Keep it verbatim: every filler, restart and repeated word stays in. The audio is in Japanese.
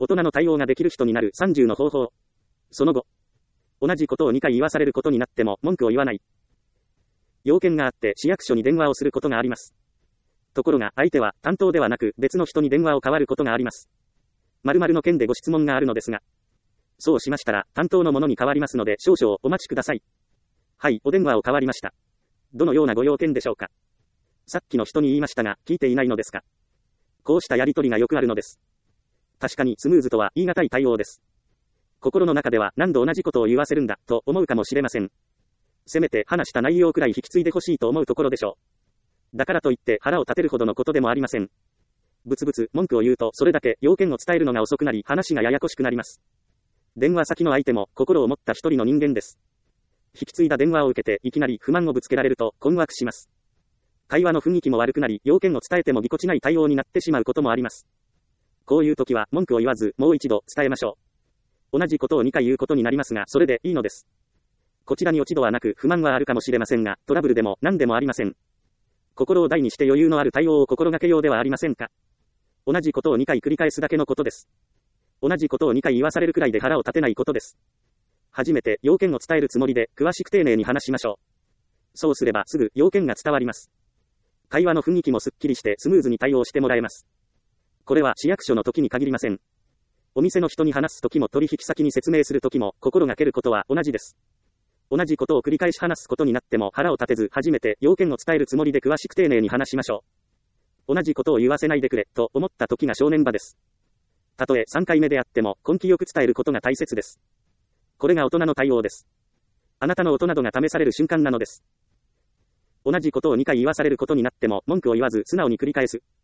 大人の対応ができる人になるさんじゅうの方法。その後、同じことをにかい言わされることになっても文句を言わない。要件があって市役所に電話をすることがあります。ところが相手は担当ではなく別の人に電話を代わることがあります。〇〇の件でご質問があるのですが。そうしましたら担当の者に代わりますので少々お待ちください。はい、お電話を代わりました。どのようなご用件でしょうか。さっきの人に言いましたが聞いていないのですか。こうしたやりとりがよくあるのです。確かにスムーズとは言い難い対応です。心の中では何度同じことを言わせるんだと思うかもしれません。せめて話した内容くらい引き継いでほしいと思うところでしょう。だからといって腹を立てるほどのことでもありません。ブツブツ文句を言うとそれだけ要件を伝えるのが遅くなり話がややこしくなります。電話先の相手も心を持った一人の人間です。引き継いだ電話を受けていきなり不満をぶつけられると困惑します。会話の雰囲気も悪くなり要件を伝えてもぎこちない対応になってしまうこともあります。こういう時は文句を言わずもう一度伝えましょう。同じことをにかい言うことになりますがそれでいいのです。こちらに落ち度はなく不満はあるかもしれませんがトラブルでも何でもありません。心を大にして余裕のある対応を心がけようではありませんか。同じことをにかい繰り返すだけのことです。同じことをにかい言わされるくらいで腹を立てないことです。初めて要件を伝えるつもりで詳しく丁寧に話しましょう。そうすればすぐ要件が伝わります。会話の雰囲気もすっきりしてスムーズに対応してもらえます。これは市役所の時に限りません。お店の人に話す時も取引先に説明する時も心がけることは同じです。同じことを繰り返し話すことになっても腹を立てず初めて要件を伝えるつもりで詳しく丁寧に話しましょう。同じことを言わせないでくれと思った時が正念場です。たとえさんかいめであっても根気よく伝えることが大切です。これが大人の対応です。あなたの大人度が試される瞬間なのです。同じことをにかい言わされることになっても文句を言わず素直に繰り返す。